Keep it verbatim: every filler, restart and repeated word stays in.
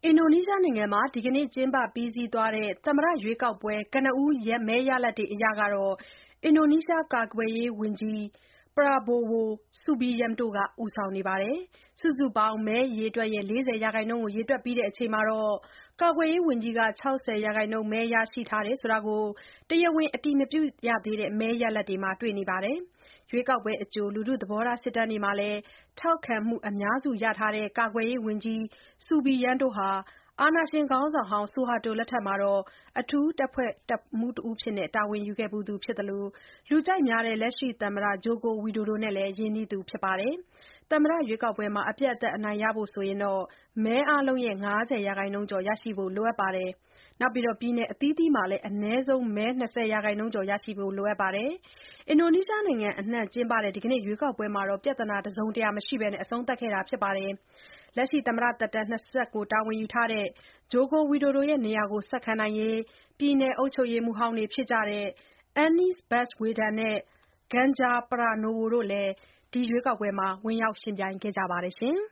အင်ဒိုနီးရှားနိုင်ငံမှာ ဒီကနေ့ ကျင်းပပြီးစီးသွားတဲ့ သမ္မတရွေးကောက်ပွဲ ကနဦးမဲရလဒ်တွေအရ အင်ဒိုနီးရှား ကာကွယ်ရေးဝန်ကြီး Prabowo Subianto က ဦးဆောင်နေပါတယ်။ စုစုပေါင်း မဲအရေအတွက်ရဲ့ ၄၀ ရာခိုင်နှုန်းကို ရေတွက်ပြီးချိန်မှာ ကာကွယ်ရေးဝန်ကြီးက ၆၀ ရာခိုင်နှုန်း မဲရရှိထားတယ်ဆိုတာကို တရားဝင် အတည်မပြုရသေးတဲ့ မဲရလဒ်တွေမှာ တွေ့နေပါတယ်။ ရွေးကောက်ပွဲအကြို လူထုသဘောထား စစ်တမ်းတွေမှာလည်း ထောက်ခံမှုအများစုရထားတဲ့ ကာကွယ်ရေးဝန်ကြီး Subianto ဟာ အာဏာရှင်ခေါင်းဆောင်ဟောင်း ဆူဟာတိုလက်ထက်မှာ အထူးတပ်ဖွဲ့တပ်မှူးတဦးအဖြစ် တာဝန်ယူခဲ့ဖူးသူဖြစ်သလို လူကြိုက်များတဲ့ လက်ရှိသမ္မတ Joko Widodo နဲ့လည်း ရင်းနှီးသူဖြစ်ပါတယ်။ သမ္မတရွေးကောက်ပွဲမှာ အပြတ်အသတ် အနိုင်ရဖို့ဆိုရင် မဲအားလုံးရဲ့ ၅၀ ရာခိုင်နှုန်းကျော် ရရှိဖို့ လိုအပ်ပါတယ်။ ပြည်နယ်အသီးသီးမှာလည်း အနည်းဆုံး မဲ ၂၀ ရာခိုင်နှုန်းကျော် ရရှိဖို့ လိုအပ်ပါတယ်။ အင်ဒိုနီးရှားနိုင်ငံအနှံ့ ကျင်းပတဲ့ ဒီကနေ့ ရွေးကောက်ပွဲမှာ ပြဿနာတစုံတရာမရှိဘဲ အဆုံးသတ်ခဲ့တာပါ။ လက်ရှိသမ္မတသက်တမ်း ၂၉ တာဝန်ယူထားတဲ့ Joko Widodo နေရာကို ဆက်ခံနိုင်ရေး ပြည်နယ်အုပ်ချုပ်ရေးမှူးဟောင်းတွေဖြစ်တဲ့ Anies Baswedan နဲ့ Ganjar Pranowo တို့လည်း ဝင်ရောက်ယှဉ်ပြိုင်ခဲ့ကြပါတယ်။